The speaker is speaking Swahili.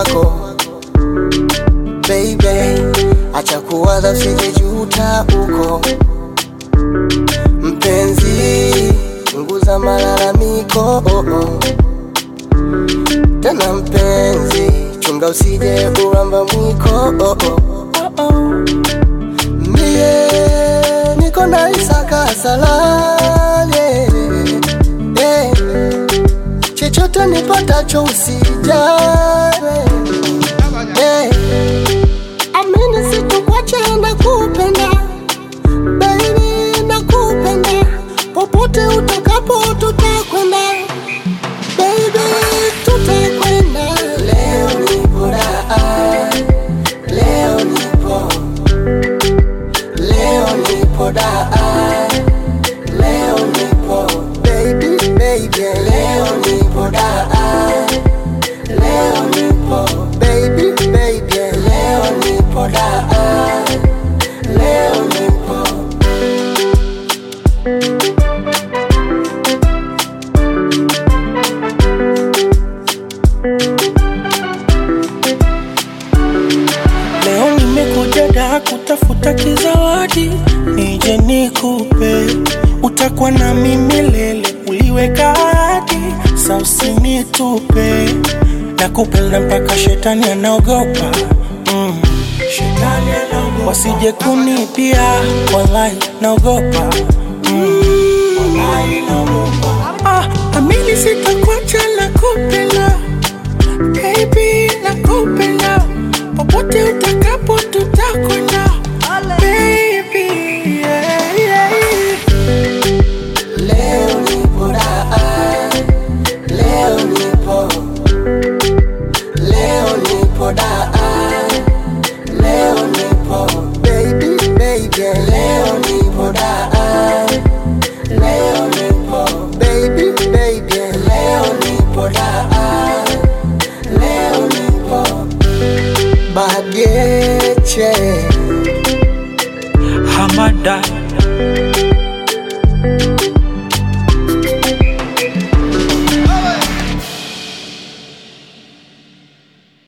kwako. Baby, acha kuwaza usije juta uko. Mpenzi, punguza malalamiko. Tena mpenzi, chunga usije uramba mwiko. Mie niko na Isaka salale, chochote nipatacho usijali. Amini sitakuacha, nakupenda baby, nakupenda. Popote utakapo tutakwenda baby, tutakwenda. Leo nipo daa, leo nipo daa, leo nipo baby, baby. Leo nipo daa, leo nipo baby, baby. Leo nipo daa, leo nipo. Leo nimekuja Dar kutafuta kizawadi, nije nikupe. Utakuwa na mimi milele, uliweka ahadi, sasa usinitupe. Nakupenda mpaka shetani anaogopa. Shetani anaogopa, wasije kunipia, wallahi naogopa. Wallahi naogopa. Amini sitakuacha, nakupenda baby, nakupenda. Popote utakapo tutakwenda baby, yeah, yeah. Leo nipo daa, leo nipo daa, leo nipo baby, baby. Leo nipo daa, leo nipo baby, baby. Leo nipo daa, leo nipo Bageche Hamada